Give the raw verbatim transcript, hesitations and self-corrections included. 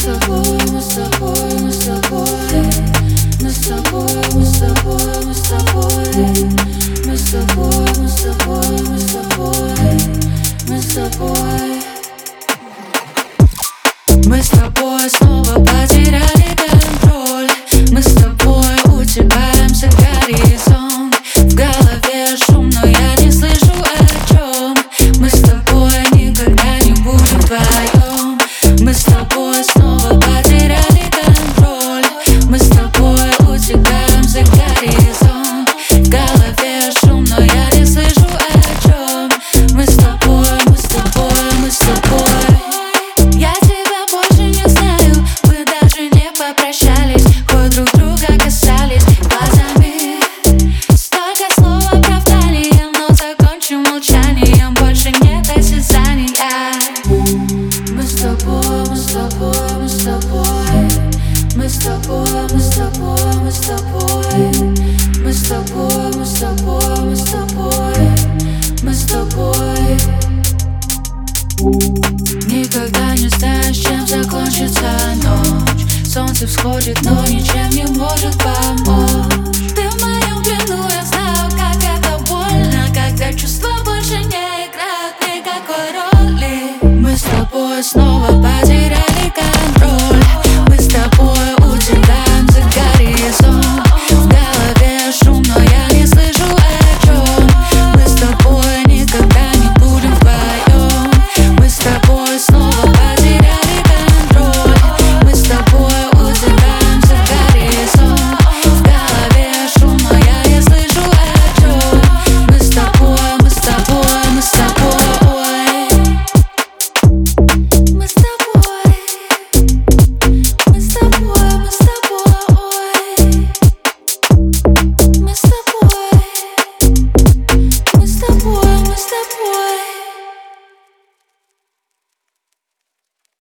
тобой, мы с тобой, мы с тобой, мы с тобой, мы с тобой, мы с тобой, мы с тобой, мы с тобой, мы с тобой, мы с тобой. Мы с тобой снова потеряли контроль. Мы с тобой утекаемся в горизонт. В голове шум, но я не слышу о чем. Мы с тобой никогда не будем вдвоем. Мы с тобой снова потеряли контроль. Мы с тобой утекаемся в горизонт. В голове шум, но я не слышу о чем. Мы с тобой, мы с тобой, мы с тобой. Я тебя больше не знаю, мы даже не попрощались, хоть друг друга касались глазами. Столько слов оправдания, но закончим молчанием, больше нет осязания. Мы с тобой, мы с тобой, мы с тобой, мы с тобой, мы с тобой, мы с тобой, мы с тобой, мы с тобой, мы с тобой, мы с тобой. Никогда не знаешь, чем закончится ночь. Солнце всходит, но ничем не может помочь.